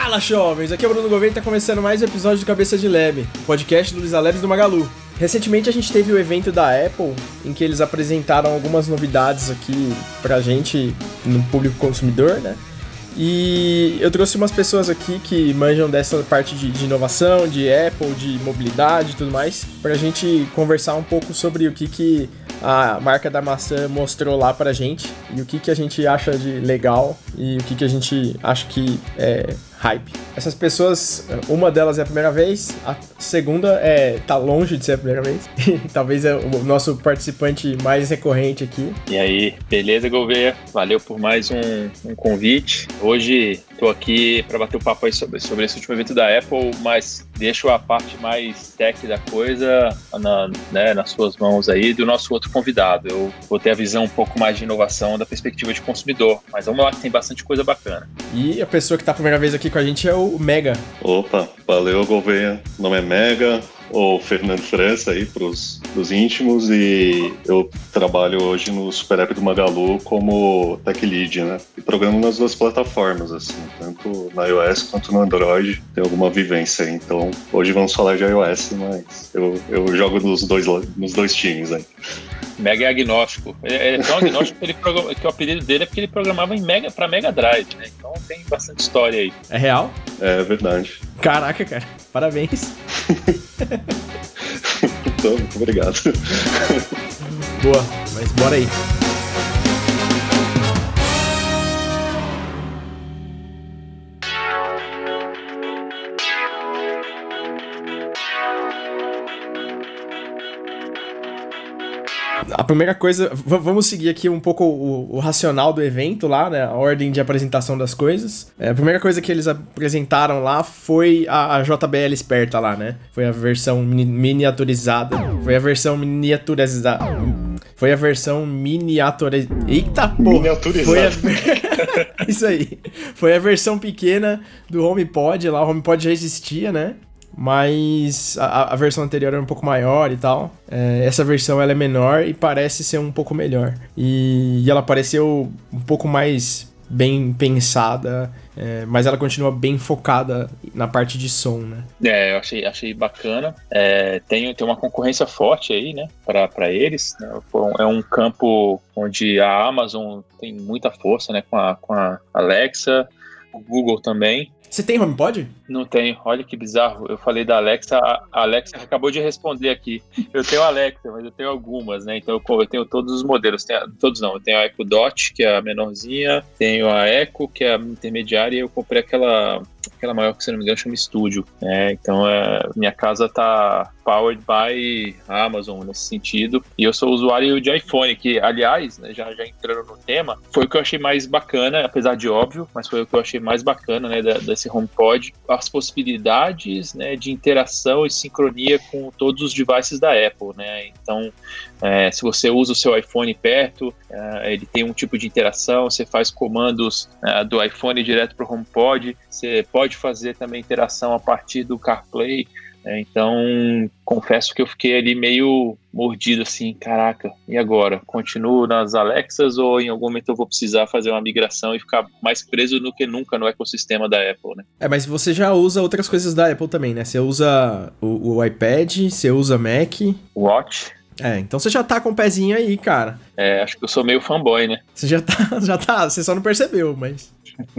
Fala, jovens! Aqui é o Bruno Gouveia e tá começando mais um episódio do Cabeça de Lab, podcast do Luiz Alebs do Magalu. Recentemente a gente teve o evento da Apple, em que eles apresentaram algumas novidades aqui pra gente, no público consumidor, né? E eu trouxe umas pessoas aqui que manjam dessa parte de inovação, de Apple, de mobilidade e tudo mais, pra gente conversar um pouco sobre o que a marca da maçã mostrou lá pra gente e o que a gente acha de legal e o que a gente acha que é hype. Essas pessoas, uma delas é a primeira vez, a segunda tá longe de ser a primeira vez. Talvez é o nosso participante mais recorrente aqui. E aí, beleza, Gouveia? Valeu por mais um convite. Hoje tô aqui para bater o papo aí sobre esse último evento da Apple, mas deixo a parte mais tech da coisa nas suas mãos aí do nosso outro convidado. Eu vou ter a visão um pouco mais de inovação da perspectiva de consumidor, mas vamos lá que tem bastante coisa bacana. E a pessoa que tá a primeira vez aqui com a gente é o Mega. Opa, valeu, Gouveia. Meu nome é Mega, ou Fernando França aí pros íntimos, e eu trabalho hoje no Super App do Magalu como Tech Lead, né? E programo nas duas plataformas, assim, tanto na iOS quanto no Android, tem alguma vivência aí. Então, hoje vamos falar de iOS, mas eu jogo nos dois times aí. Mega é agnóstico. Ele é tão agnóstico que o apelido dele é porque ele programava para Mega Drive, né? Então tem bastante história aí. É real? É verdade. Caraca, cara. Parabéns. Então, muito obrigado. Boa, mas bora aí. A primeira coisa, vamos seguir aqui um pouco o racional do evento lá, né? A ordem de apresentação das coisas. A primeira coisa que eles apresentaram lá foi a JBL esperta lá, né? Foi a versão miniaturizada. Eita, porra! Miniaturizada. Isso aí. Foi a versão pequena do HomePod lá. O HomePod já existia, né? Mas a versão anterior era um pouco maior e tal. Essa versão ela é menor e parece ser um pouco melhor. E ela pareceu um pouco mais bem pensada, mas ela continua bem focada na parte de som, né? Eu achei bacana. Tem uma concorrência forte aí, né, para eles, né? É um campo onde a Amazon tem muita força, né, com a Alexa, o Google também. Você tem HomePod? Não tenho, olha que bizarro. Eu falei da Alexa, a Alexa acabou de responder aqui. Eu tenho a Alexa, mas eu tenho algumas, né? Então eu tenho todos os modelos. Todos não, eu tenho a Echo Dot, que é a menorzinha, tenho a Echo, que é a intermediária, e eu comprei aquela maior que, se não me engano, chama Studio. Então minha casa tá powered by Amazon nesse sentido. E eu sou usuário de iPhone, que, aliás, né, já entrando no tema, foi o que eu achei mais bacana, apesar de óbvio, mas foi o que eu achei mais bacana, né, desse HomePod, as possibilidades, né, de interação e sincronia com todos os devices da Apple, né? Então, se você usa o seu iPhone perto, ele tem um tipo de interação, você faz comandos do iPhone direto para o HomePod, você pode fazer também interação a partir do CarPlay. Então, confesso que eu fiquei ali meio mordido assim, caraca, e agora? Continuo nas Alexas ou em algum momento eu vou precisar fazer uma migração e ficar mais preso do que nunca no ecossistema da Apple, né? Mas você já usa outras coisas da Apple também, né? Você usa o iPad, você usa Mac... Watch... Então você já tá com o pezinho aí, cara. Acho que eu sou meio fanboy, né? Você já tá, você só não percebeu, mas...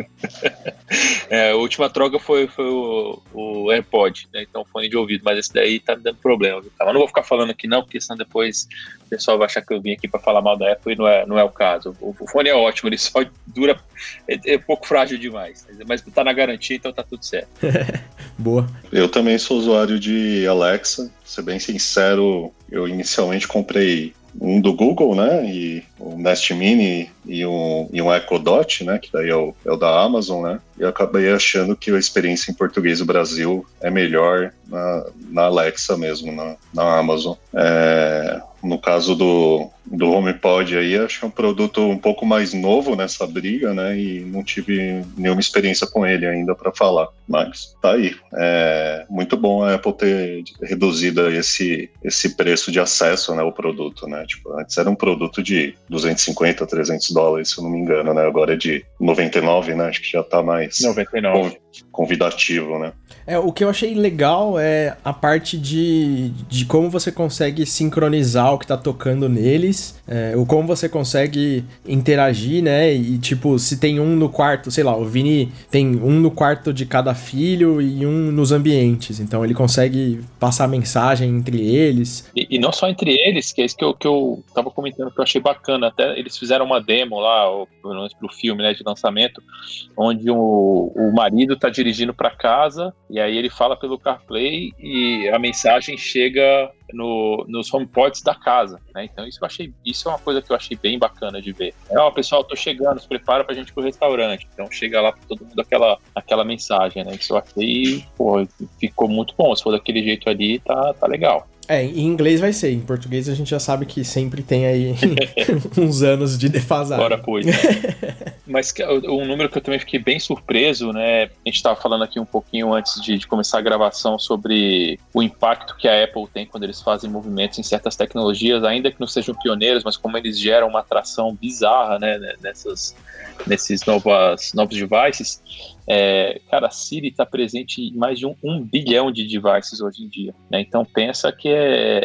A última troca foi o AirPod, né? Então fone de ouvido, mas esse daí tá me dando problema, viu? Mas não vou ficar falando aqui não, porque senão depois o pessoal vai achar que eu vim aqui pra falar mal da Apple e não é o caso. O fone é ótimo, ele só dura, é pouco frágil demais, mas tá na garantia, então tá tudo certo. Boa. Eu também sou usuário de Alexa, pra ser bem sincero, eu inicialmente comprei um do Google, né, e o Nest Mini e um Echo Dot, né, que daí é o da Amazon, né, e eu acabei achando que a experiência em português do Brasil é melhor na Alexa mesmo, na Amazon. No caso do HomePod aí, acho que é um produto um pouco mais novo nessa briga, né? E não tive nenhuma experiência com ele ainda para falar. Mas tá aí. É muito bom a Apple ter reduzido esse preço de acesso, né, ao produto, né? Tipo, antes era um produto de $250, $300, $200, se eu não me engano, né? Agora é de 99, né? Acho que já tá mais 99. Convidativo, né? O que eu achei legal é a parte de como você consegue sincronizar o que tá tocando neles, ou como você consegue interagir, né? E tipo, se tem um no quarto, sei lá, o Vini tem um no quarto de cada filho e um nos ambientes, então ele consegue passar mensagem entre eles. E não só entre eles, que é isso que eu tava comentando, que eu achei bacana. Até eles fizeram uma demo lá, pelo menos pro filme, né, de lançamento, onde o marido tá dirigindo para casa e aí ele fala pelo CarPlay e a mensagem chega nos HomePods da casa, né? Então isso é uma coisa que eu achei bem bacana de ver. Pessoal, tô chegando, se prepara pra gente ir pro restaurante. Então chega lá pra todo mundo aquela mensagem, né? Isso eu achei, ficou muito bom. Se for daquele jeito ali, tá legal. Em inglês vai ser, em português a gente já sabe que sempre tem aí uns anos de defasagem. Ora, pois. Mas um número que eu também fiquei bem surpreso, né? A gente estava falando aqui um pouquinho antes de começar a gravação sobre o impacto que a Apple tem quando eles fazem movimentos em certas tecnologias, ainda que não sejam pioneiros, mas como eles geram uma atração bizarra, né? Nesses novos devices. Cara, a Siri está presente em mais de 1 bilhão de devices hoje em dia, né? Então pensa que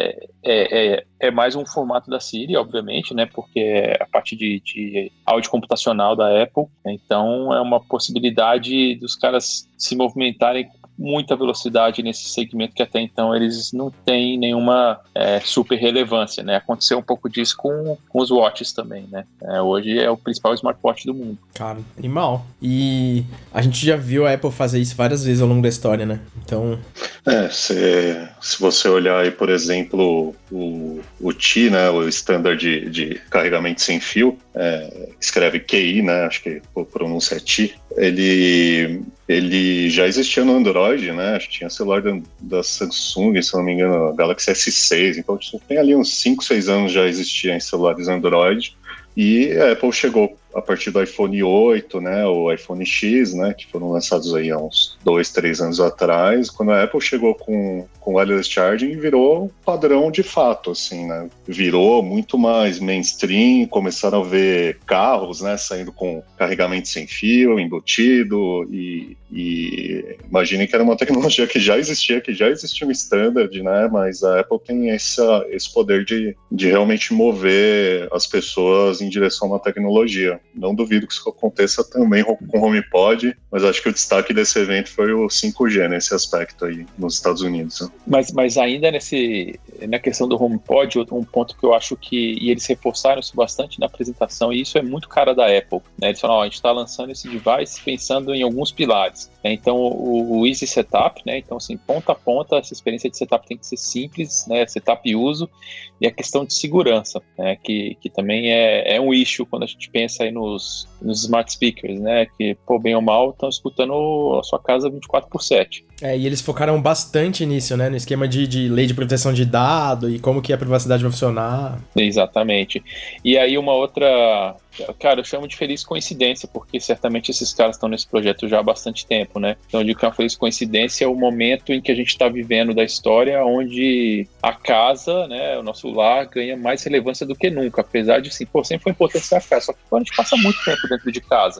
é mais um formato da Siri, obviamente, né? Porque é a parte de áudio computacional da Apple, né? Então é uma possibilidade dos caras se movimentarem com muita velocidade nesse segmento que até então eles não têm nenhuma super relevância, né? Aconteceu um pouco disso com os watches também, né? Hoje é o principal smartwatch do mundo. Cara, animal. E a gente já viu a Apple fazer isso várias vezes ao longo da história, né? Então... se você olhar aí, por exemplo, o Qi, né? O standard de carregamento sem fio, escreve QI, né? Acho que a pronúncia é Qi. Ele já existia no Android, né? Acho que tinha celular da Samsung, se não me engano, Galaxy S6. Então, tem ali uns 5, 6 anos já existia em celulares Android. E a Apple chegou a partir do iPhone 8, né, o iPhone X, né, que foram lançados aí há uns 2, 3 anos atrás, quando a Apple chegou com wireless charging, virou padrão de fato, assim, né, virou muito mais mainstream, começaram a ver carros, né, saindo com carregamento sem fio, embutido, e imaginem que era uma tecnologia que já existia um standard, né, mas a Apple tem esse poder de realmente mover as pessoas em direção a uma tecnologia. Não duvido que isso aconteça também com o HomePod, mas acho que o destaque desse evento foi o 5G nesse aspecto aí nos Estados Unidos. Né? Mas ainda na questão do HomePod, um ponto que eu acho e eles reforçaram isso bastante na apresentação, e isso é muito cara da Apple, né? Eles falaram, a gente está lançando esse device pensando em alguns pilares, né? Então o Easy Setup, né? Então assim, ponta a ponta, essa experiência de setup tem que ser simples, né? Setup e uso, e a questão de segurança, né? Que também é um issue quando a gente pensa aí nos smart speakers, né? Que, bem ou mal, estão escutando a sua casa 24/7. E eles focaram bastante nisso, né? No esquema de lei de proteção de dado e como que a privacidade vai funcionar. Exatamente. E aí uma outra... Cara, eu chamo de feliz coincidência, porque certamente esses caras estão nesse projeto já há bastante tempo, né? Então eu digo que uma feliz coincidência é o momento em que a gente está vivendo da história, onde a casa, né, o nosso lar, ganha mais relevância do que nunca, apesar de, sempre foi importante ter a casa, só que a gente passa muito tempo dentro de casa,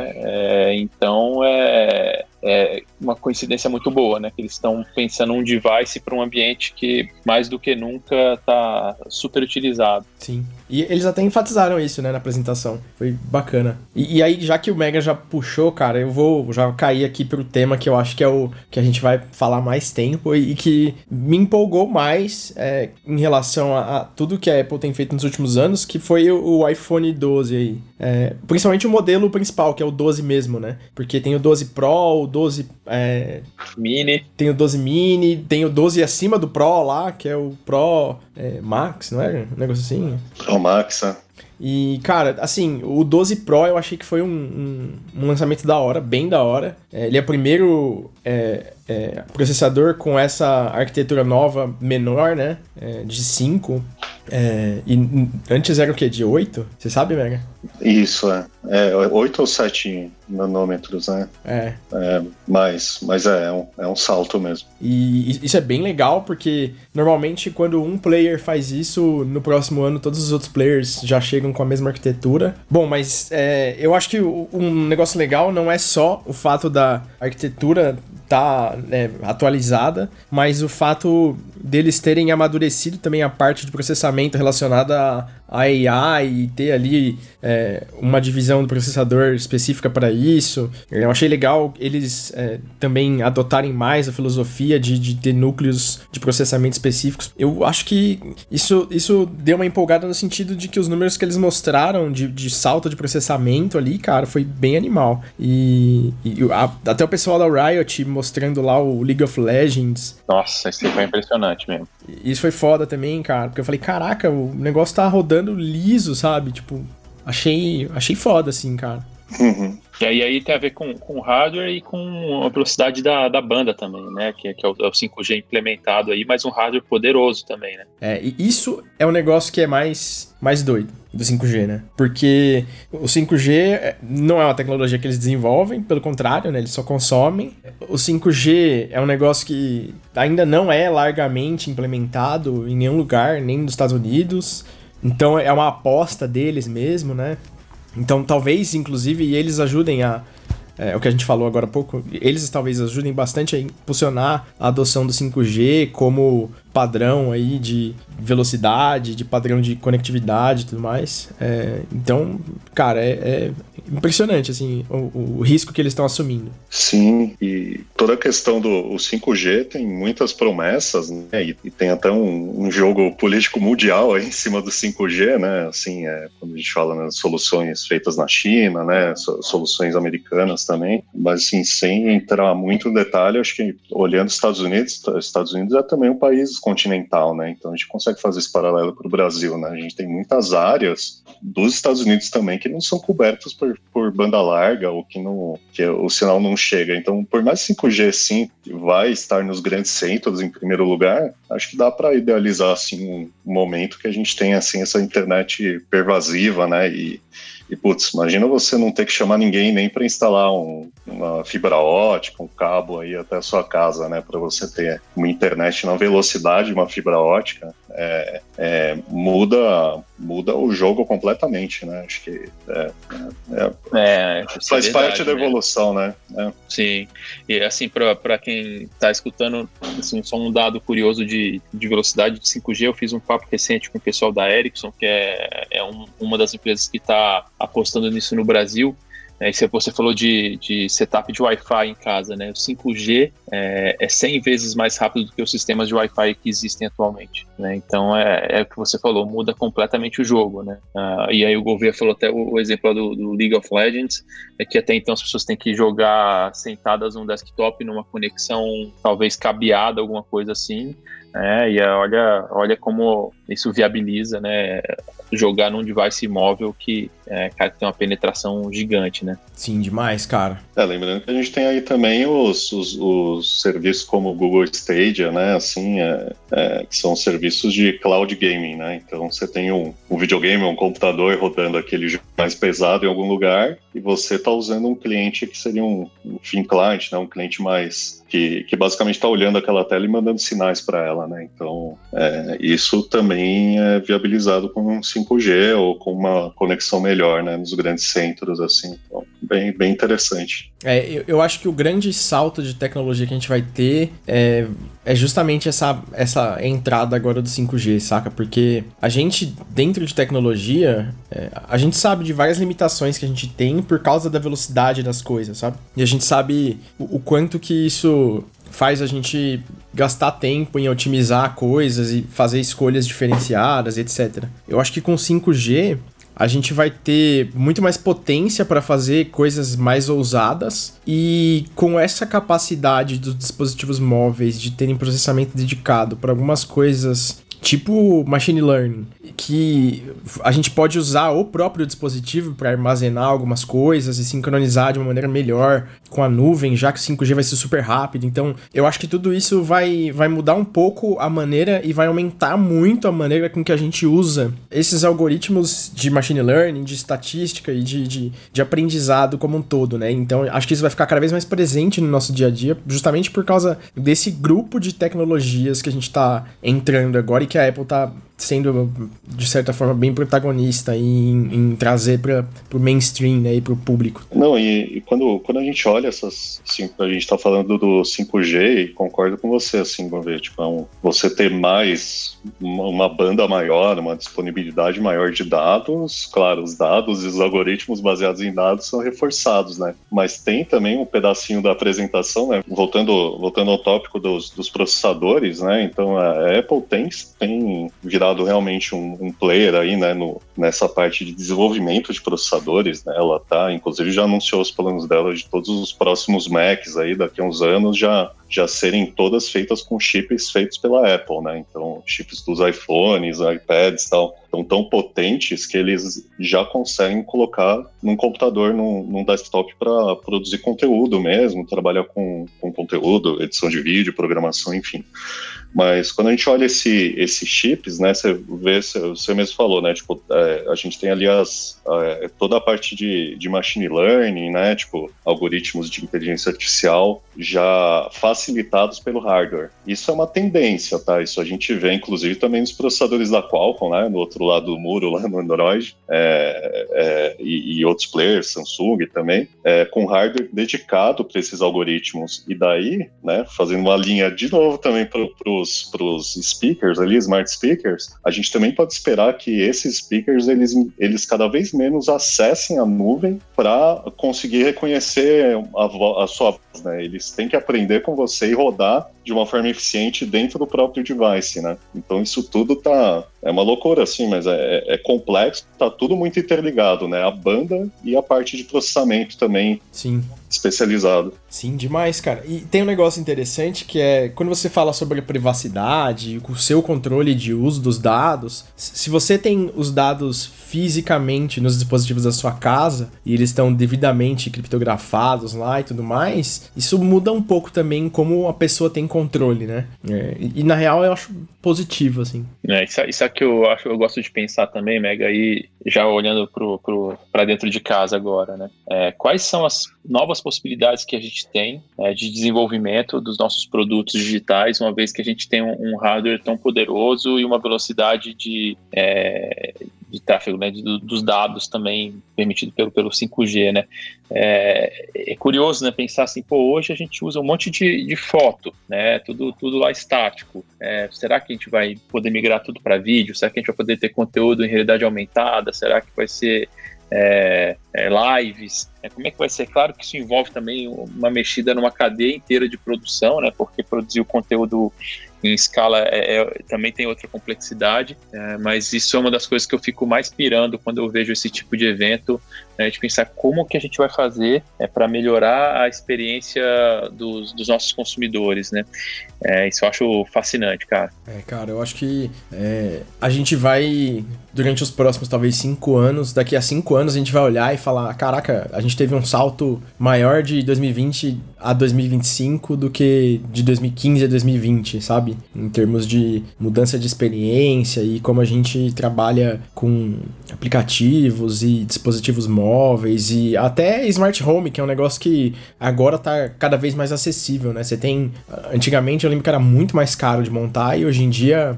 né? Então é uma coincidência muito boa, né? Que eles estão pensando um device para um ambiente que mais do que nunca está super utilizado. Sim. E eles até enfatizaram isso, né, na apresentação. Foi bacana. E aí, já que o Mega já puxou, cara, eu vou já cair aqui pro tema que eu acho que é o que a gente vai falar mais tempo e que me empolgou mais em relação a tudo que a Apple tem feito nos últimos anos, que foi o iPhone 12 aí. Principalmente o modelo principal, que é o 12 mesmo, né? Porque tem o 12 Pro, o 12... Mini. Tem o 12 Mini, tem o 12 acima do Pro lá, que é o Pro Max, não é? Um negócio assim. Pro Max, né? E, cara, assim, o 12 Pro eu achei que foi um lançamento da hora, bem da hora. Ele é o primeiro processador com essa arquitetura nova menor, né? De 5. E antes era o quê? De 8? Você sabe, Mega? Isso, 8 ou 7 nanômetros, né? Mas é um salto mesmo. E isso é bem legal, porque normalmente quando um player faz isso, no próximo ano todos os outros players já chegam com a mesma arquitetura. Bom, mas eu acho que um negócio legal não é só o fato da arquitetura tá atualizada, mas o fato deles terem amadurecido também a parte de processamento relacionada a AI e ter ali uma divisão do processador específica para isso. Eu achei legal eles também adotarem mais a filosofia de ter núcleos de processamento específicos. Eu acho que isso deu uma empolgada no sentido de que os números que eles mostraram de salto de processamento ali, cara, foi bem animal. Até o pessoal da Riot mostrando lá o League of Legends. Nossa, isso foi impressionante mesmo. Isso foi foda também, cara, porque eu falei, caraca, o negócio tá rodando liso, sabe? Tipo, achei foda, assim, cara. Uhum. E aí tem a ver com hardware e com a velocidade da banda também, né? Que é o 5G implementado aí, mas um hardware poderoso também, né? E isso é um negócio que é mais doido do 5G, né? Porque o 5G não é uma tecnologia que eles desenvolvem, pelo contrário, né? Eles só consomem. O 5G é um negócio que ainda não é largamente implementado em nenhum lugar, nem nos Estados Unidos. Então é uma aposta deles mesmo, né? Então talvez, inclusive, eles ajudem o que a gente falou agora há pouco, eles talvez ajudem bastante a impulsionar a adoção do 5G como padrão aí de velocidade, de padrão de conectividade e tudo mais. Então, cara, é impressionante, assim, o risco que eles estão assumindo. Sim, e toda a questão do 5G tem muitas promessas, né, e tem até um jogo político mundial aí em cima do 5G, né, assim, quando a gente fala nas soluções feitas na China, né, soluções americanas também, mas assim, sem entrar muito no detalhe, acho que olhando os Estados Unidos é também um país continental, né, então a gente consegue fazer esse paralelo para o Brasil, né, a gente tem muitas áreas dos Estados Unidos também que não são cobertas por banda larga ou que o sinal não chega. Então, por mais 5G sim vai estar nos grandes centros em primeiro lugar, acho que dá para idealizar assim um momento que a gente tenha assim essa internet pervasiva, né? E putz, imagina você não ter que chamar ninguém nem para instalar uma fibra ótica, um cabo aí até a sua casa, né? Para você ter uma internet na velocidade de uma fibra ótica, muda o jogo completamente, né? Acho que faz parte da evolução, né? Sim, e assim, para quem está escutando, assim, só um dado curioso de velocidade de 5G, eu fiz um papo recente com o pessoal da Ericsson, que é uma das empresas que está apostando nisso no Brasil. E você falou de setup de Wi-Fi em casa, né? O 5G é 100 vezes mais rápido do que os sistemas de Wi-Fi que existem atualmente, né? Então é o que você falou, muda completamente o jogo, né? E aí o governo falou até o exemplo do League of Legends, que até então as pessoas têm que jogar sentadas num desktop, numa conexão talvez cabeada, alguma coisa assim. E olha como isso viabiliza, né, jogar num device móvel que tem uma penetração gigante, né? Sim, demais, cara. Lembrando que a gente tem aí também os serviços como o Google Stadia, né, assim, que são serviços de cloud gaming, né, então você tem um videogame, um computador rodando aquele jogo mais pesado em algum lugar e você está usando um cliente que seria um thin client, né, um cliente mais que basicamente está olhando aquela tela e mandando sinais para ela, né? Então, isso também é viabilizado com um 5G ou com uma conexão melhor, né? Nos grandes centros, assim. Então, bem interessante. Eu acho que o grande salto de tecnologia que a gente vai ter é justamente essa entrada agora do 5G, saca? Porque a gente, dentro de tecnologia, a gente sabe de várias limitações que a gente tem por causa da velocidade das coisas, sabe? E a gente sabe o quanto que isso faz a gente gastar tempo em otimizar coisas e fazer escolhas diferenciadas, etc. Eu acho que com 5G a gente vai ter muito mais potência para fazer coisas mais ousadas e com essa capacidade dos dispositivos móveis de terem processamento dedicado para algumas coisas tipo machine learning, que a gente pode usar o próprio dispositivo para armazenar algumas coisas e sincronizar de uma maneira melhor com a nuvem, já que o 5G vai ser super rápido. Então, eu acho que tudo isso vai mudar um pouco a maneira e vai aumentar muito a maneira com que a gente usa esses algoritmos de machine learning, de estatística e de aprendizado como um todo, né? Então, acho que isso vai ficar cada vez mais presente no nosso dia a dia, justamente por causa desse grupo de tecnologias que a gente tá entrando agora e que a Apple tá sendo, de certa forma, bem protagonista em trazer para o mainstream, né, e para o público. Não, e quando a gente olha essas, assim, a gente tá falando do 5G e concordo com você, assim, tipo, você ter mais, uma banda maior, uma disponibilidade maior de dados, claro, os dados e os algoritmos baseados em dados são reforçados, né, mas tem também um pedacinho da apresentação, né, voltando ao tópico dos processadores, né, então a Apple tem virado realmente um player aí, né, nessa parte de desenvolvimento de processadores, né, ela inclusive já anunciou os planos dela de todos os próximos Macs aí, daqui a uns anos, já serem todas feitas com chips feitos pela Apple, né, então chips dos iPhones, iPads e tal, tão potentes que eles já conseguem colocar num computador, num desktop para produzir conteúdo mesmo, trabalhar com conteúdo, edição de vídeo, programação, enfim. Mas quando a gente olha esses chips, né, você mesmo falou, né, tipo, a gente tem ali toda a parte de machine learning, né, tipo, algoritmos de inteligência artificial já facilitados pelo hardware. Isso é uma tendência, tá? Isso a gente vê, inclusive, também nos processadores da Qualcomm, né, no outro lado do muro, lá no Android, e outros players, Samsung também, com hardware dedicado para esses algoritmos. E daí, né, fazendo uma linha de novo também para os speakers ali, smart speakers, a gente também pode esperar que esses speakers, eles cada vez menos acessem a nuvem para conseguir reconhecer a sua voz, né? Eles têm que aprender com você e rodar de uma forma eficiente dentro do próprio device, né? Então isso tudo é uma loucura, assim, mas é complexo, tá tudo muito interligado, né? A banda e a parte de processamento também. Sim. Especializado. Sim, demais, cara. E tem um negócio interessante que é, quando você fala sobre a privacidade, o seu controle de uso dos dados, se você tem os dados fisicamente nos dispositivos da sua casa e eles estão devidamente criptografados lá e tudo mais, isso muda um pouco também como a pessoa tem controle, né? E na real eu acho positivo, assim. Isso é que eu gosto de pensar também, Mega, aí já olhando para dentro de casa agora, né? Quais são as novas possibilidades que a gente tem de desenvolvimento dos nossos produtos digitais, uma vez que a gente tem um hardware tão poderoso e uma velocidade de tráfego, né, dos dados também permitido pelo 5G, né? É curioso, né, pensar assim, hoje a gente usa um monte de foto, né, tudo lá estático. Será que a gente vai poder migrar tudo para vídeo? Será que a gente vai poder ter conteúdo em realidade aumentada? Será que vai ser lives? Como é que vai ser? Claro que isso envolve também uma mexida numa cadeia inteira de produção, né, porque produzir o conteúdo em escala também tem outra complexidade, mas isso é uma das coisas que eu fico mais pirando quando eu vejo esse tipo de evento, de pensar como que a gente vai fazer para melhorar a experiência dos nossos consumidores, né? Isso eu acho fascinante, cara. Cara, eu acho que a gente vai, durante os próximos, talvez, 5 anos, daqui a 5 anos a gente vai olhar e falar, caraca, a gente teve um salto maior de 2020 a 2025 do que de 2015 a 2020, sabe? Em termos de mudança de experiência e como a gente trabalha com aplicativos e dispositivos móveis e até smart home, que é um negócio que agora tá cada vez mais acessível, né? Você tem... Antigamente eu lembro que era muito mais caro de montar e hoje em dia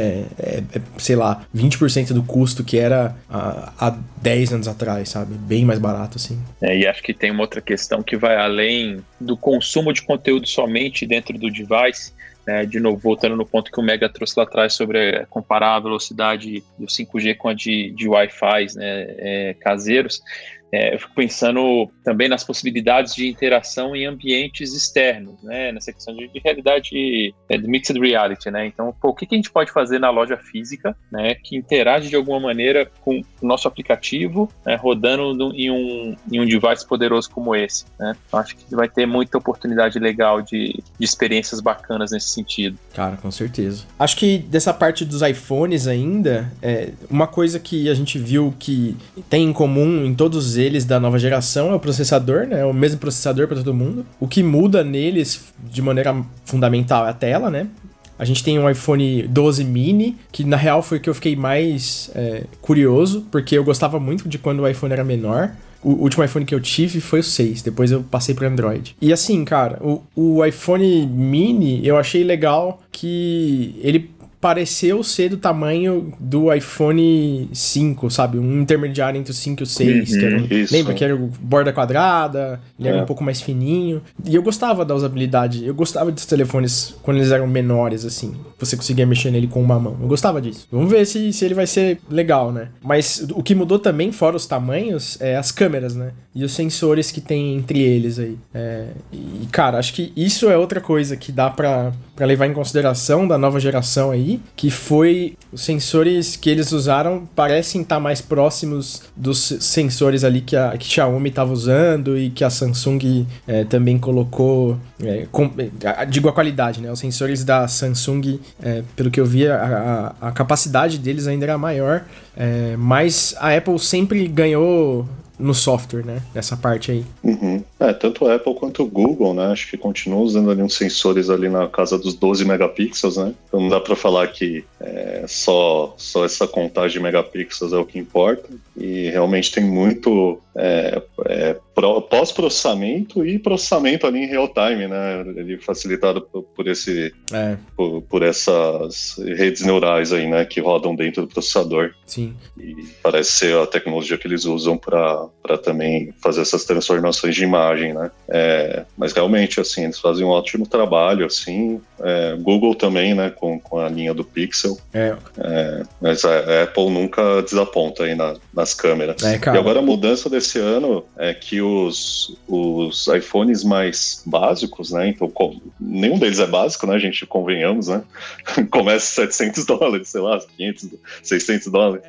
sei lá, 20% do custo que era há 10 anos atrás, sabe? Bem mais barato, assim. E acho que tem uma outra questão que vai além do consumo de conteúdo somente dentro do device. De novo, voltando no ponto que o Mega trouxe lá atrás sobre comparar a velocidade do 5G com a de Wi-Fi, né, caseiros, eu fico pensando também nas possibilidades de interação em ambientes externos, né? Nessa questão de realidade, de mixed reality, né? Então, o que a gente pode fazer na loja física, né, que interage de alguma maneira com o nosso aplicativo, né, rodando em um device poderoso como esse, né? Então, acho que vai ter muita oportunidade legal de experiências bacanas nesse sentido. Cara, com certeza. Acho que dessa parte dos iPhones ainda, uma coisa que a gente viu que tem em comum em todos eles da nova geração é o processador, né? É o mesmo processador para todo mundo. O que muda neles de maneira fundamental é a tela, né? A gente tem um iPhone 12 mini, que na real foi o que eu fiquei mais curioso, porque eu gostava muito de quando o iPhone era menor. O último iPhone que eu tive foi o 6, depois eu passei pro Android. E assim, cara, o iPhone mini eu achei legal que ele pareceu ser do tamanho do iPhone 5, sabe? Um intermediário entre o 5 e o 6. Que era lembra que era o borda quadrada, ele era um pouco mais fininho. E eu gostava da usabilidade, eu gostava dos telefones quando eles eram menores, assim. Você conseguia mexer nele com uma mão. Eu gostava disso. Vamos ver se ele vai ser legal, né? Mas o que mudou também, fora os tamanhos, é as câmeras, né? E os sensores que tem entre eles aí. E, cara, acho que isso é outra coisa que dá pra levar em consideração da nova geração aí, que foi os sensores que eles usaram parecem estar mais próximos dos sensores ali que a Xiaomi estava usando e que a Samsung também colocou, digo a qualidade, né? Os sensores da Samsung, pelo que eu vi, a capacidade deles ainda era maior, mas a Apple sempre ganhou no software, né? Nessa parte aí. Uhum. Tanto a Apple quanto o Google, né? Acho que continuam usando ali uns sensores ali na casa dos 12 megapixels, né? Então não dá para falar que só essa contagem de megapixels é o que importa. E realmente tem muito pós-processamento e processamento ali em real time, né? Ele facilitado por essas redes neurais aí, né? Que rodam dentro do processador. Sim. E parece ser a tecnologia que eles usam para também fazer essas transformações de imagem, né? Mas realmente, assim, eles fazem um ótimo trabalho, assim. Google também, né? Com a linha do Pixel. Mas a Apple nunca desaponta aí nas câmeras. E agora a mudança desse ano é que os iPhones mais básicos, né? Então, nenhum deles é básico, né? A gente convenhamos, né? Começa $700, sei lá, $500, $600.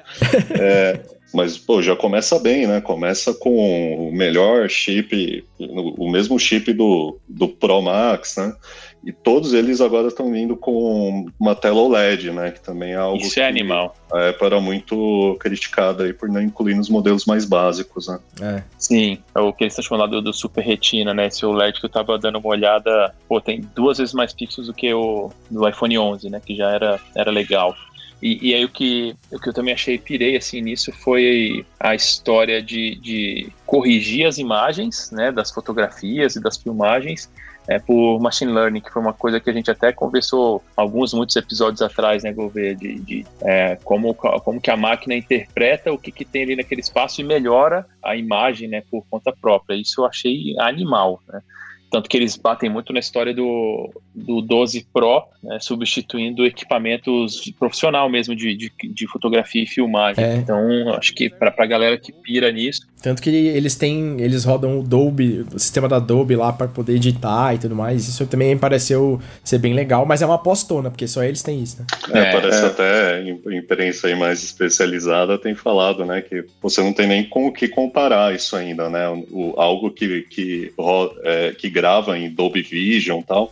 Mas, já começa bem, né? Começa com o melhor chip, o mesmo chip do Pro Max, né? E todos eles agora estão vindo com uma tela OLED, né? Que também é algo Isso é animal. A Apple era muito criticada aí por não incluir nos modelos mais básicos, né? Sim, é o que eles estão chamando do Super Retina, né? Esse OLED que eu tava dando uma olhada, tem 2 vezes mais pixels do que o do iPhone 11, né? Que já era legal. E aí o que eu também pirei assim nisso foi a história de corrigir as imagens, né, das fotografias e das filmagens por machine learning, que foi uma coisa que a gente até conversou muitos episódios atrás, né, Gouveia, de como que a máquina interpreta o que tem ali naquele espaço e melhora a imagem, né, por conta própria. Isso eu achei animal, né? Tanto que eles batem muito na história do 12 Pro, né, substituindo equipamentos de profissional mesmo de fotografia e filmagem. Então, acho que pra galera que pira nisso... Tanto que eles rodam o Dolby, o sistema da Adobe lá para poder editar e tudo mais. Isso também pareceu ser bem legal, mas é uma apostona, porque só eles têm isso, né? Parece até imprensa aí mais especializada tem falado, né, que você não tem nem com o que comparar isso ainda, né? Algo que grava em Dolby Vision e tal,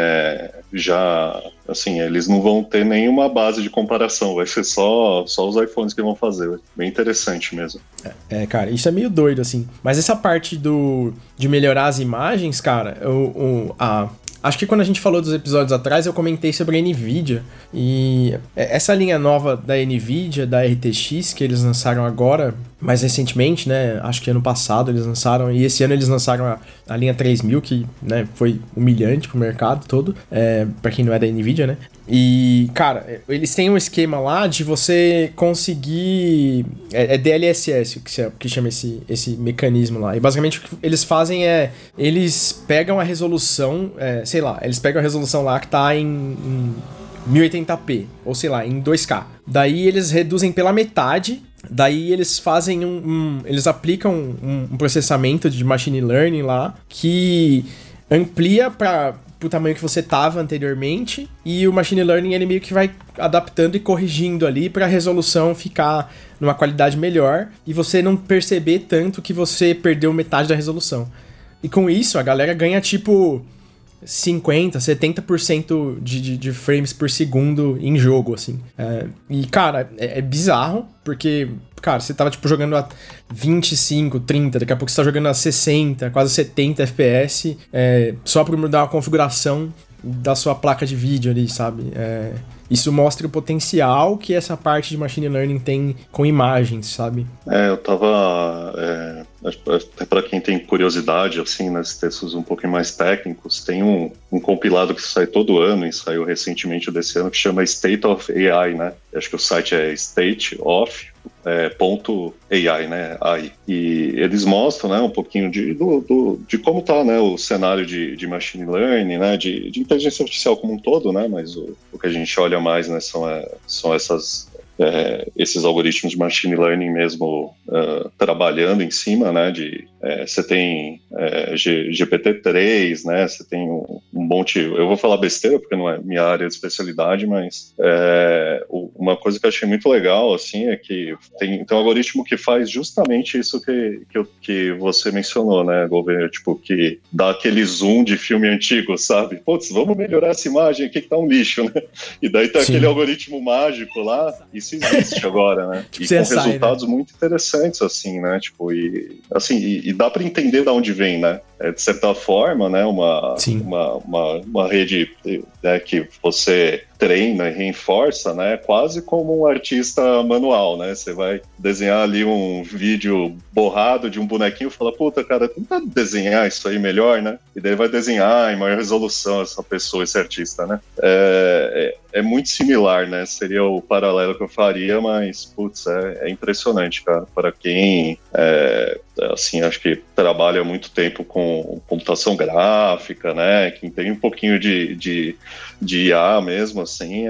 já, assim, eles não vão ter nenhuma base de comparação, vai ser só os iPhones que vão fazer. Bem interessante mesmo. Cara, isso é meio doido, assim. Mas essa parte de melhorar as imagens, cara, acho que quando a gente falou dos episódios atrás, eu comentei sobre a NVIDIA. E essa linha nova da NVIDIA, da RTX, que eles lançaram agora, mais recentemente, né? Acho que ano passado eles lançaram, e esse ano eles lançaram a linha 3000, que, né, foi humilhante pro mercado todo, pra quem não é da NVIDIA, né? E, cara, eles têm um esquema lá de você conseguir... DLSS, que chama esse mecanismo lá. E basicamente o que eles fazem eles pegam a resolução, eles pegam a resolução lá que tá em 1080p, ou sei lá, em 2K. Daí eles reduzem pela metade Daí eles fazem eles aplicam um processamento de machine learning lá que amplia para o tamanho que você tava anteriormente, e o machine learning ele meio que vai adaptando e corrigindo ali para a resolução ficar numa qualidade melhor e você não perceber tanto que você perdeu metade da resolução. E com isso a galera ganha tipo 50%, 70% de frames por segundo em jogo, assim. E, cara, é bizarro, porque, cara, você tava, tipo, jogando a 25, 30, daqui a pouco você tá jogando a 60, quase 70 FPS, só por mudar a configuração da sua placa de vídeo ali, sabe? Isso mostra o potencial que essa parte de machine learning tem com imagens, sabe? Eu tava... até para quem tem curiosidade, assim, nesses textos um pouquinho mais técnicos, tem um compilado que sai todo ano, e saiu recentemente desse ano, que chama State of AI, né? Acho que o site é State of .ai, né? AI. E eles mostram, né, um pouquinho de como tá, né, o cenário de machine learning, né, de inteligência artificial como um todo, né, mas o que a gente olha mais, né, são esses algoritmos de machine learning mesmo trabalhando em cima, né, você tem GPT-3, né, você tem um monte, eu vou falar besteira porque não é minha área de especialidade, mas uma coisa que eu achei muito legal, assim, é que tem um algoritmo que faz justamente isso que você mencionou, né, Gouveia, tipo, que dá aquele zoom de filme antigo, sabe? Putz, vamos melhorar essa imagem aqui que tá um lixo, né? E daí tem aquele algoritmo mágico lá, isso existe agora, né? Tipo, e com CSI, resultados, né, muito interessantes, assim, né? Tipo, e dá para entender de onde vem, né? De certa forma, né? Uma rede, né, que você treina e reforça, né? Quase como um artista manual, né? Você vai desenhar ali um vídeo borrado de um bonequinho e fala, puta, cara, tenta desenhar isso aí melhor, né? E daí vai desenhar em maior resolução essa pessoa, esse artista, né? É muito similar, né? Seria o paralelo que eu faria, mas, putz, é impressionante, cara. Para quem, assim, acho que trabalha muito tempo com computação gráfica, né? Quem tem um pouquinho de IA mesmo, assim,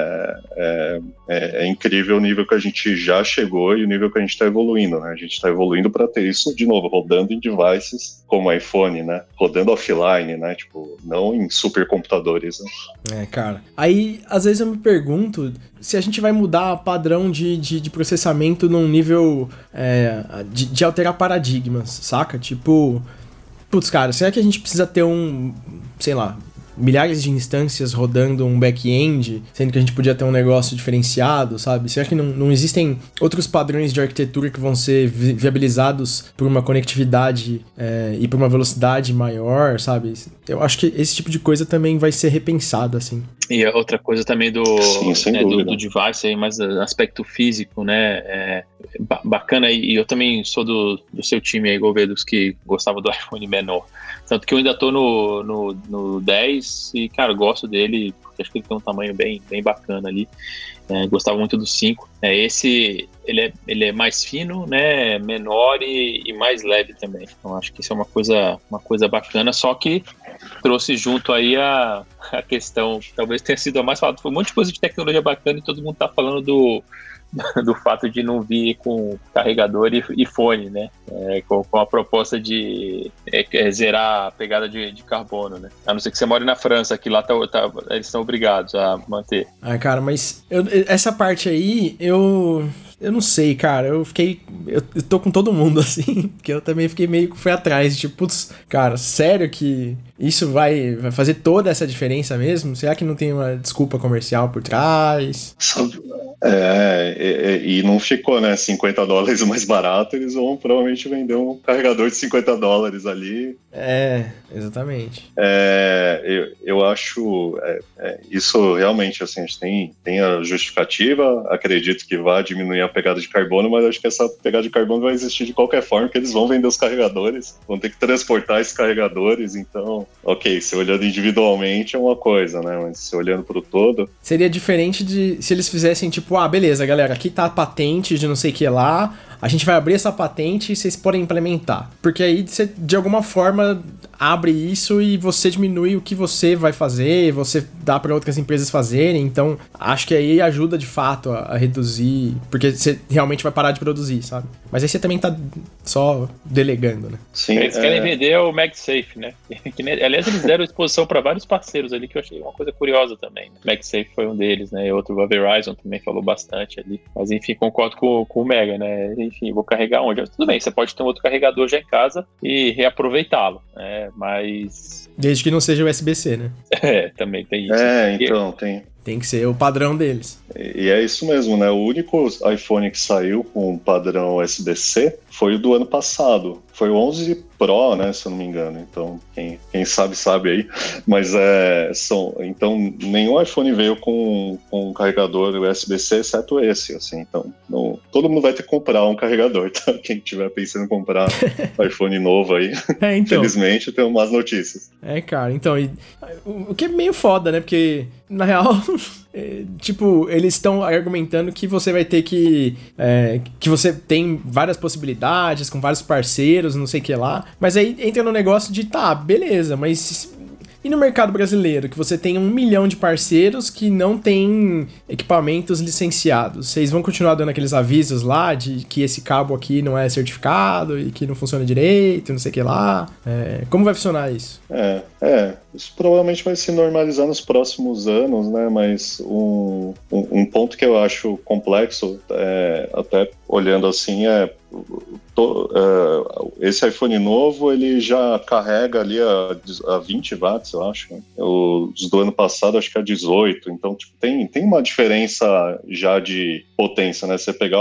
é incrível o nível que a gente já chegou e o nível que a gente está evoluindo, né? A gente está evoluindo para ter isso, de novo, rodando em devices como iPhone, né? Rodando offline, né? Tipo, não em supercomputadores, né? Cara. Aí, às vezes eu me pergunto se a gente vai mudar padrão de processamento num nível de alterar paradigmas, saca? Tipo, putz, cara, será que a gente precisa ter sei lá, milhares de instâncias rodando um back-end, sendo que a gente podia ter um negócio diferenciado, sabe? Será que não existem outros padrões de arquitetura que vão ser viabilizados por uma conectividade e por uma velocidade maior, sabe? Eu acho que esse tipo de coisa também vai ser repensado, assim. E a outra coisa também do device, aí, mais aspecto físico, né? Bacana, e eu também sou do seu time aí, Gouveia, dos que gostava do iPhone menor. Tanto que eu ainda tô no 10 e, cara, gosto dele, porque acho que ele tem um tamanho bem bacana ali. Gostava muito do 5. Esse, ele é mais fino, né, menor e mais leve também. Então acho que isso é uma coisa bacana, só que trouxe junto aí a questão, que talvez tenha sido a mais falada. Foi um monte de coisa de tecnologia bacana e todo mundo tá falando do fato de não vir com carregador e fone, né? Com a proposta de zerar a pegada de carbono, né? A não ser que você more na França, que lá eles são obrigados a manter. Cara, mas essa parte aí, eu não sei, cara, eu tô com todo mundo, assim, porque eu também fiquei meio que fui atrás, tipo, putz, cara, sério que isso vai fazer toda essa diferença mesmo? Será que não tem uma desculpa comercial por trás? E não ficou, né, $50 mais barato, eles vão provavelmente vender um carregador de $50 ali. Exatamente. Eu acho isso realmente, assim, a gente tem a justificativa, acredito que vai diminuir a pegada de carbono, mas acho que essa pegada de carbono vai existir de qualquer forma, porque eles vão vender os carregadores, vão ter que transportar esses carregadores, então, ok, se olhando individualmente é uma coisa, né, mas se olhando pro todo... Seria diferente de se eles fizessem tipo, beleza, galera, aqui tá a patente de não sei o que lá, a gente vai abrir essa patente e vocês podem implementar. Porque aí você, de alguma forma, abre isso e você diminui o que você vai fazer, você dá para outras empresas fazerem. Então, acho que aí ajuda de fato a reduzir, porque você realmente vai parar de produzir, sabe? Mas aí você também tá só delegando, né? Sim, eles querem vender o MagSafe, né? Aliás, eles deram exposição para vários parceiros ali, que eu achei uma coisa curiosa também. MagSafe foi um deles, né? Outro, a Verizon também falou bastante ali. Mas enfim, concordo com o Mega, né? Enfim, vou carregar onde? Tudo bem, você pode ter um outro carregador já em casa e reaproveitá-lo, né? Mas... Desde que não seja USB-C, né? Também tem isso. Então, tem... Tem que ser o padrão deles. E é isso mesmo, né? O único iPhone que saiu com o padrão USB-C foi o do ano passado. Foi o 11 Pro, né? Se eu não me engano. Então, quem sabe aí. Mas então, nenhum iPhone veio com um carregador USB-C, exceto esse, assim. Então, todo mundo vai ter que comprar um carregador, tá? Quem tiver pensando em comprar um iPhone novo aí, então, infelizmente, tem umas notícias. Cara, então, o que é meio foda, né? Porque, na real... tipo, eles estão argumentando que você vai ter que você tem várias possibilidades com vários parceiros, não sei o que lá, mas aí entra no negócio de, tá, beleza, mas e no mercado brasileiro, que você tem 1 milhão de parceiros que não tem equipamentos licenciados, vocês vão continuar dando aqueles avisos lá de que esse cabo aqui não é certificado e que não funciona direito, não sei o que lá? Como vai funcionar isso? Isso provavelmente vai se normalizar nos próximos anos, né? Mas um ponto que eu acho complexo, até olhando assim, esse iPhone novo, ele já carrega ali a 20 watts, eu acho. Né? Os do ano passado, acho que é 18. Então, tipo, tem uma diferença já de potência, né? Você pegar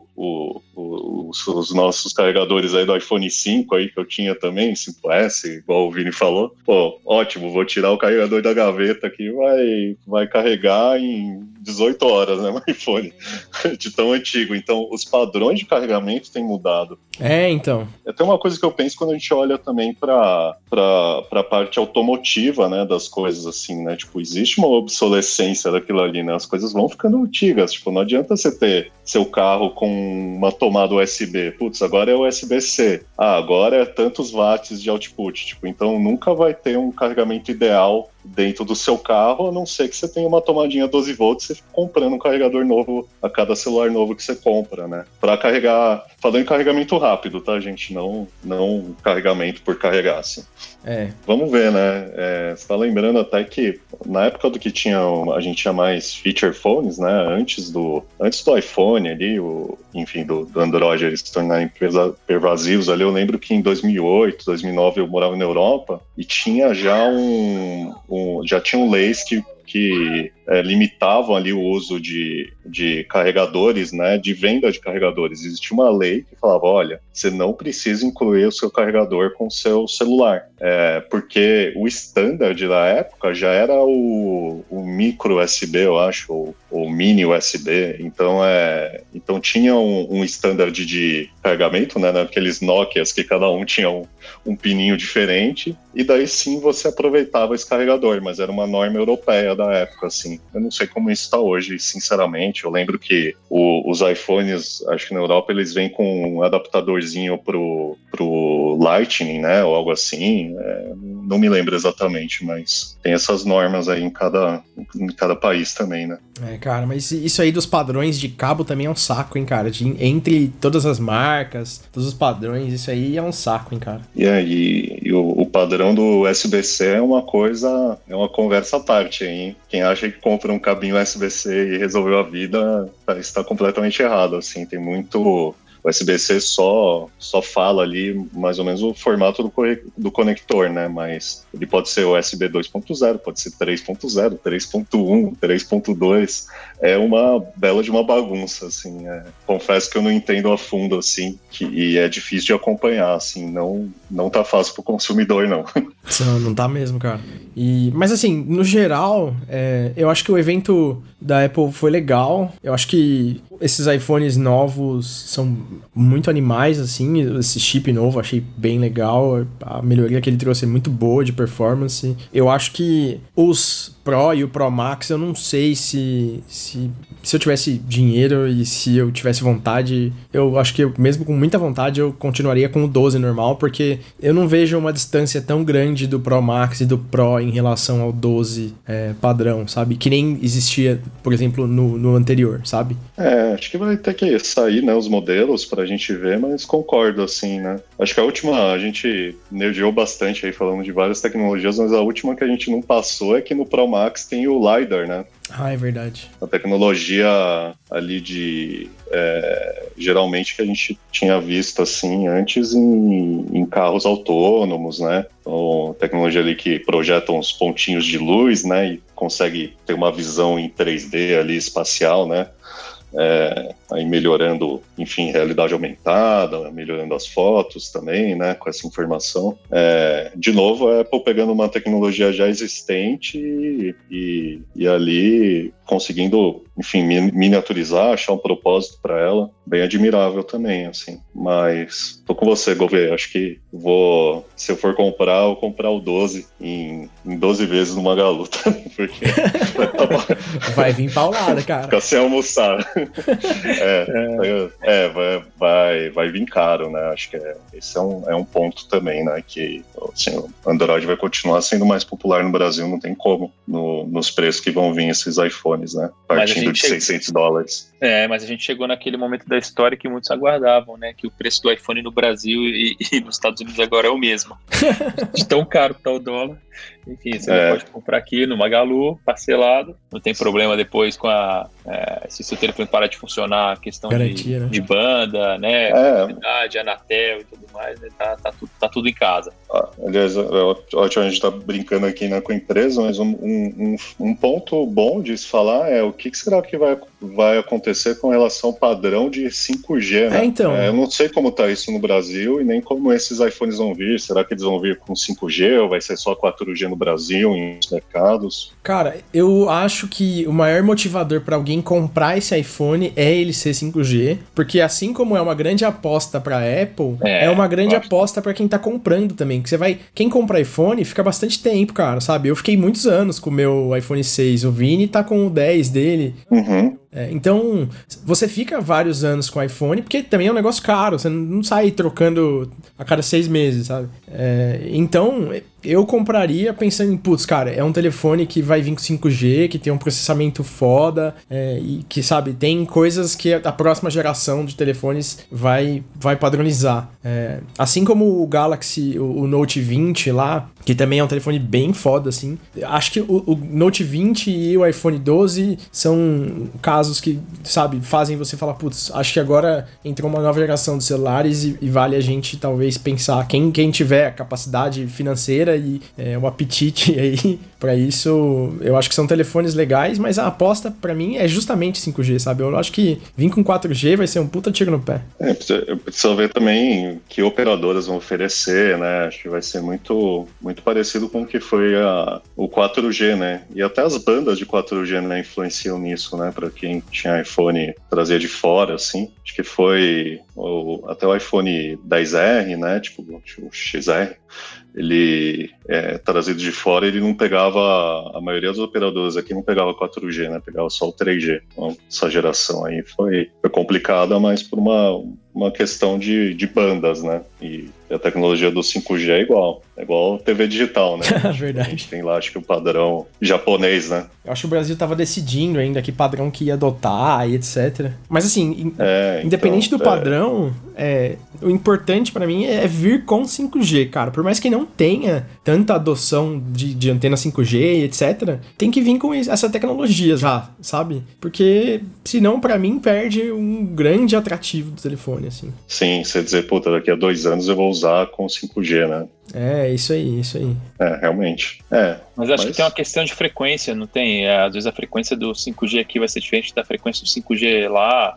os nossos carregadores aí do iPhone 5 aí, que eu tinha também, 5S, igual o Vini falou. Pô, ótimo, vou tirar o carregador da gaveta aqui, vai carregar em 18 horas, né? O iPhone de tão antigo. Então, os padrões de carregamento têm mudado. Então. Tem uma coisa que eu penso quando a gente olha também para a parte automotiva, né, das coisas, assim, né? Tipo, existe uma obsolescência daquilo ali, né? As coisas vão ficando antigas. Tipo, não adianta você ter seu carro com uma tomada USB. Putz, agora é USB-C. Agora é tantos watts de output. Tipo, então nunca vai ter um carregamento ideal dentro do seu carro, a não ser que você tenha uma tomadinha 12 volts, você fica comprando um carregador novo a cada celular novo que você compra, né? Para carregar, falando em carregamento rápido, tá, gente? Não carregamento por carregar, assim. Vamos ver, né? Você tá lembrando até que na época do que a gente tinha mais feature phones, né? Antes do iPhone ali, enfim, do Android, eles se tornarem pervasivos ali. Eu lembro que em 2008, 2009 eu morava na Europa e tinha já já tinham leis que limitavam ali o uso de carregadores, né, de venda de carregadores. Existia uma lei que falava, olha, você não precisa incluir o seu carregador com o seu celular, porque o standard da época já era o micro USB, eu acho, ou mini USB, então tinha um standard de carregamento, né, aqueles Nokias que cada um tinha um pininho diferente, e daí sim você aproveitava esse carregador, mas era uma norma europeia da época, assim. Eu não sei como isso está hoje, sinceramente. Eu lembro que os iPhones, acho que na Europa, eles vêm com um adaptadorzinho pro Lightning, né, ou algo assim. Não me lembro exatamente, mas tem essas normas aí em cada país também, né. Cara, mas isso aí dos padrões de cabo também é um saco, hein, cara. Entre todas as marcas, todos os padrões, isso aí é um saco, hein, cara. E o padrão do USB-C é uma conversa à parte, hein. Quem acha que compra um cabinho USB-C e resolveu a vida está completamente errado, assim. Tem muito... O USB-C só fala ali mais ou menos o formato do conector, né? Mas ele pode ser USB 2.0, pode ser 3.0, 3.1, 3.2. É uma bela de uma bagunça, assim. Confesso que eu não entendo a fundo, assim, e é difícil de acompanhar, assim. Não tá fácil pro consumidor, não. Não tá mesmo, cara. Mas assim, no geral, eu acho que o evento da Apple foi legal. Eu acho que esses iPhones novos são muito animais, assim. Esse chip novo eu achei bem legal. A melhoria que ele trouxe é muito boa de performance. Eu acho que os Pro e o Pro Max, eu não sei se eu tivesse dinheiro e se eu tivesse vontade, eu acho que mesmo com muita vontade eu continuaria com o 12 normal, porque eu não vejo uma distância tão grande do Pro Max e do Pro em relação ao 12 padrão, sabe? Que nem existia, por exemplo, no anterior, sabe? Acho que vai ter que sair, né, os modelos pra gente ver, mas concordo, assim, né? Acho que a última, a gente nerdeou bastante aí falando de várias tecnologias, mas a última que a gente não passou é que no Pro Max tem o LiDAR, né? Ah, é verdade. A tecnologia ali geralmente que a gente tinha visto assim antes em carros autônomos, né? Então, tecnologia ali que projeta uns pontinhos de luz, né? E consegue ter uma visão em 3D ali espacial, né? Aí melhorando, enfim, realidade aumentada, melhorando as fotos também, né, com essa informação. De novo, a Apple pegando uma tecnologia já existente e ali conseguindo, enfim, miniaturizar, achar um propósito para ela, bem admirável também, assim. Mas tô com você, Gouveia, acho que se eu for comprar, eu vou comprar o 12 em 12 vezes no Magalu também, porque vai vir paulada, cara. Ficar sem almoçar. Vai vir caro, né? Acho que esse é um ponto também, né? Que assim, o Android vai continuar sendo mais popular no Brasil, não tem como, nos preços que vão vir esses iPhones, né? Partindo de $600. Mas a gente chegou naquele momento da história que muitos aguardavam, né? Que o preço do iPhone no Brasil e nos Estados Unidos agora é o mesmo. De tão caro que tá o dólar. Enfim, você pode comprar aqui no Magalu, parcelado. Não tem problema depois com se o seu telefone parar de funcionar, a questão garantia, de banda, né? Qualidade, Anatel e tudo mais, né? Tá tudo em casa. Aliás, ótimo, a gente tá brincando aqui, né, com a empresa, mas um ponto bom de se falar é o que será que vai acontecer com relação ao padrão de 5G, né? Então. Eu não sei como tá isso no Brasil e nem como esses iPhones vão vir. Será que eles vão vir com 5G ou vai ser só 4G no Brasil, em mercados? Cara, eu acho que o maior motivador para alguém comprar esse iPhone é ele ser 5G, porque assim como é uma grande aposta para Apple, é uma grande aposta para quem tá comprando também, que quem compra iPhone fica bastante tempo, cara, sabe? Eu fiquei muitos anos com o meu iPhone 6, o Vini tá com o 10 dele. Então, você fica vários anos com o iPhone, porque também é um negócio caro, você não sai trocando a cada 6 meses, sabe? Então, eu compraria pensando em, putz, cara, é um telefone que vai vir com 5G, que tem um processamento foda, e que, sabe, tem coisas que a próxima geração de telefones vai padronizar. Assim como o Galaxy, o Note 20 lá, que também é um telefone bem foda, assim. Acho que o Note 20 e o iPhone 12 são casos que, sabe, fazem você falar, putz, acho que agora entrou uma nova geração de celulares e vale a gente talvez pensar, quem tiver a capacidade financeira e o apetite aí pra isso, eu acho que são telefones legais, mas a aposta pra mim é justamente 5G, sabe? Eu acho que vir com 4G vai ser um puta tiro no pé. Precisa ver também que operadoras vão oferecer, né? Acho que vai ser muito parecido com o que foi o 4G, né? E até as bandas de 4G, né, influenciam nisso, né? Pra quem tinha iPhone, trazia de fora, assim. Acho que foi até o iPhone 10R, né? Tipo o XR. Ele trazido de fora, ele não pegava, a maioria das operadoras aqui não pegava 4G, né? Pegava só o 3G. Então, essa geração aí foi complicada, mas por uma questão de bandas, né? E a tecnologia do 5G é igual TV digital, né? Verdade. A gente tem lá, acho que o padrão japonês, né? Eu acho que o Brasil tava decidindo ainda que padrão que ia adotar e etc. Mas assim, independente do padrão, o importante pra mim é vir com 5G, cara. Por mais que não tenha tanta adoção de antena 5G e etc, tem que vir com essa tecnologia já, sabe? Porque senão pra mim perde um grande atrativo do telefone, assim. Sim, você dizer, puta, daqui a 2 anos eu vou usar com 5G, né? Isso aí. Realmente. Mas acho que tem uma questão de frequência, não tem? Às vezes a frequência do 5G aqui vai ser diferente da frequência do 5G lá.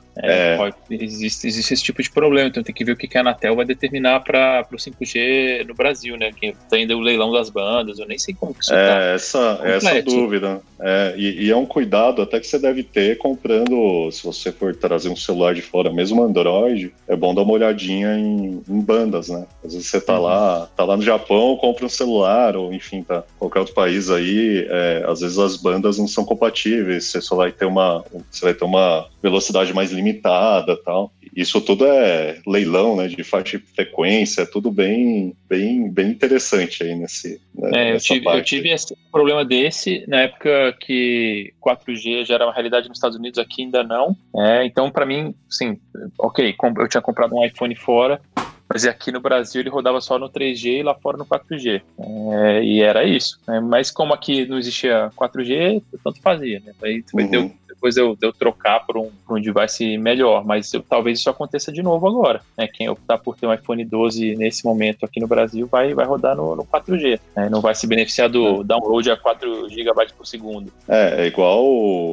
Existe esse tipo de problema, então tem que ver o que a Anatel vai determinar para o 5G no Brasil, né? Que tá ainda o leilão das bandas, eu nem sei como que isso tá. Essa dúvida. E é um cuidado até que você deve ter comprando, se você for trazer um celular de fora, mesmo Android, é bom dar uma olhadinha em bandas, né? Às vezes você tá lá no Japão, compra um celular, ou enfim, tá, qualquer outro país aí, às vezes as bandas não são compatíveis, você vai ter uma velocidade mais limitada, tal. Isso tudo é leilão, né, de faixa e frequência, é tudo bem interessante aí eu tive esse problema desse na época que 4G já era uma realidade nos Estados Unidos, aqui ainda não. Então, para mim, sim, ok, eu tinha comprado um iPhone fora, mas aqui no Brasil ele rodava só no 3G e lá fora no 4G. E era isso. Mas como aqui não existia 4G, tanto fazia, né? Aí depois eu trocar por um device melhor, mas talvez isso aconteça de novo agora, né? Quem optar por ter um iPhone 12 nesse momento aqui no Brasil vai rodar no 4G, né? Não vai se beneficiar do download a 4 GB por segundo. É igual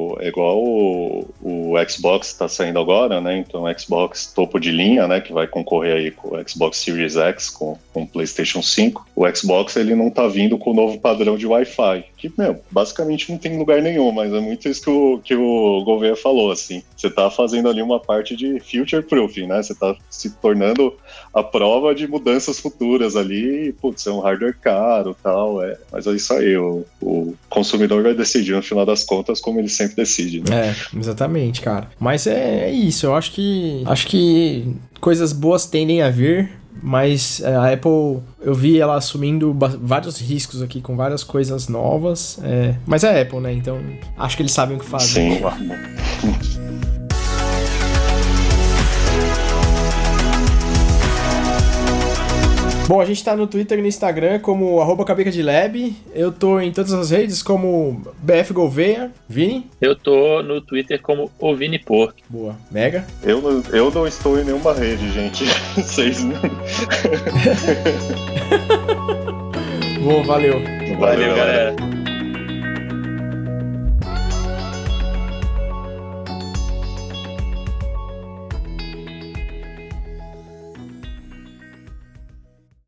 o Xbox está saindo agora, né? Então o Xbox topo de linha, né? Que vai concorrer aí com o Xbox Series X, com o PlayStation 5. O Xbox ele não tá vindo com o novo padrão de Wi-Fi, que, basicamente não tem lugar nenhum, mas é muito isso que o Gouveia falou, assim. Você tá fazendo ali uma parte de future proofing, né? Você tá se tornando a prova de mudanças futuras ali, putz, é um hardware caro e tal, mas é isso aí, o consumidor vai decidir no final das contas como ele sempre decide, né? Exatamente, cara. Mas é isso, eu acho que coisas boas tendem a vir, mas a Apple, eu vi ela assumindo vários riscos aqui com várias coisas novas, mas é a Apple, né? Então acho que eles sabem o que fazem. Sim. Bom, a gente tá no Twitter e no Instagram como @cabecadilab. Eu tô em todas as redes como BF Gouveia. Vini? Eu tô no Twitter como o Vini Porto. Boa. Mega? Eu não estou em nenhuma rede, gente. Vocês não. Boa, valeu. Valeu, galera.